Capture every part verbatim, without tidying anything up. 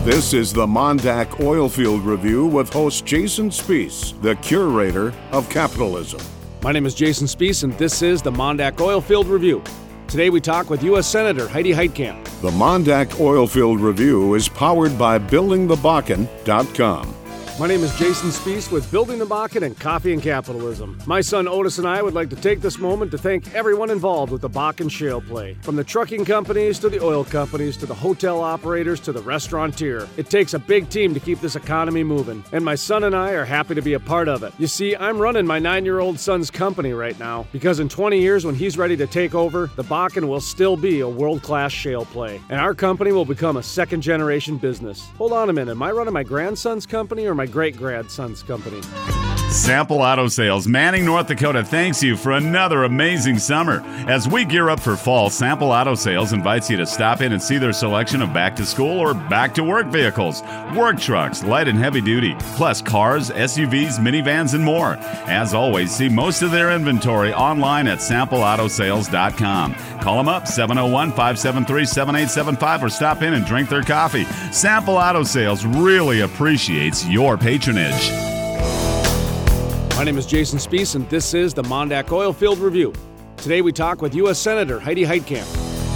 This is the Mondak Oilfield Review with host Jason Spiess, the curator of capitalism. My name is Jason Spiess, and this is the Mondak Oilfield Review. Today we talk with U S Senator Heidi Heitkamp. The Mondak Oilfield Review is powered by building the bakken dot com. My name is Jason Spiess with Building the Bakken and Coffee and Capitalism. My son Otis and I would like to take this moment to thank everyone involved with the Bakken shale play. From the trucking companies to the oil companies to the hotel operators to the restaurateur. It takes a big team to keep this economy moving, and my son and I are happy to be a part of it. You see, I'm running my nine-year-old son's company right now because in twenty years when he's ready to take over, the Bakken will still be a world-class shale play, and our company will become a second-generation business. Hold on a minute, am I running my grandson's company or my great-grandson's company? Sample Auto Sales, Manning, North Dakota, thanks you for another amazing summer. As we gear up for fall, Sample Auto Sales invites you to stop in and see their selection of back-to-school or back-to-work vehicles, work trucks, light and heavy duty, plus cars, S U Vs, minivans, and more. As always, see most of their inventory online at sample auto sales dot com. Call them up, seven oh one, five seven three, seven eight seven five, or stop in and drink their coffee. Sample Auto Sales really appreciates your patronage. My name is Jason Spiess, and this is the Mondak Oilfield Review. Today we talk with U S Senator Heidi Heitkamp.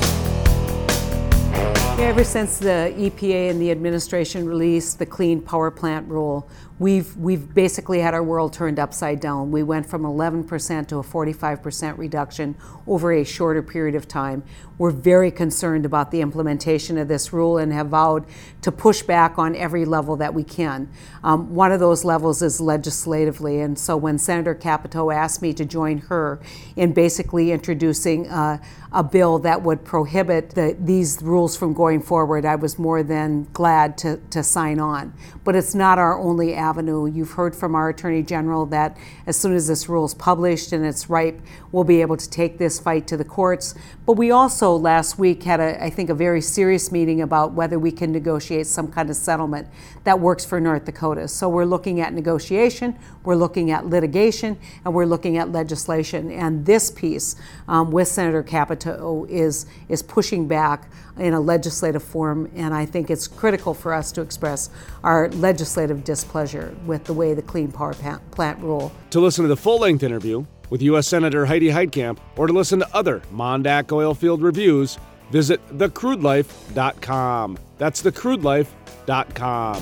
Ever since the E P A and the administration released the Clean Power Plant rule, we've we've basically had our world turned upside down. We went from eleven percent to a forty-five percent reduction over a shorter period of time. We're very concerned about the implementation of this rule and have vowed to push back on every level that we can. Um, one of those levels is legislatively, and so when Senator Capito asked me to join her in basically introducing uh, a bill that would prohibit the, these rules from going forward, I was more than glad to, to sign on. But it's not our only avenue. You've heard from our Attorney General that as soon as this rule is published and it's ripe, we'll be able to take this fight to the courts. But we also last week had, a, I think, a very serious meeting about whether we can negotiate some kind of settlement that works for North Dakota. So we're looking at negotiation, we're looking at litigation, and we're looking at legislation. And this piece um, with Senator Capito is, is pushing back in a legislative form, and I think it's critical for us to express our legislative displeasure with the way the Clean Power Plant rule. To listen to the full-length interview with U S Senator Heidi Heitkamp or to listen to other Mondak Oilfield Reviews, visit the crude life dot com. That's the crude life dot com.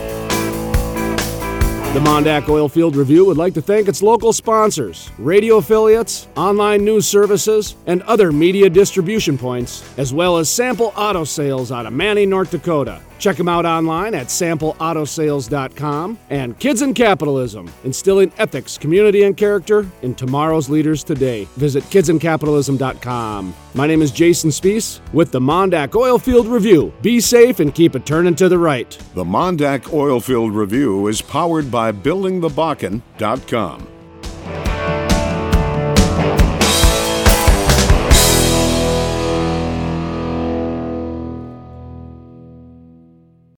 The Mondak Oilfield Review would like to thank its local sponsors, radio affiliates, online news services, and other media distribution points, as well as Sample Auto Sales out of Manning, North Dakota. Check them out online at sample auto sales dot com. And Kids in Capitalism, instilling ethics, community, and character in tomorrow's leaders today. Visit kids in capitalism dot com. My name is Jason Spiess with the Mondak Oilfield Review. Be safe and keep it turning to the right. The Mondak Oilfield Review is powered by building the bakken dot com.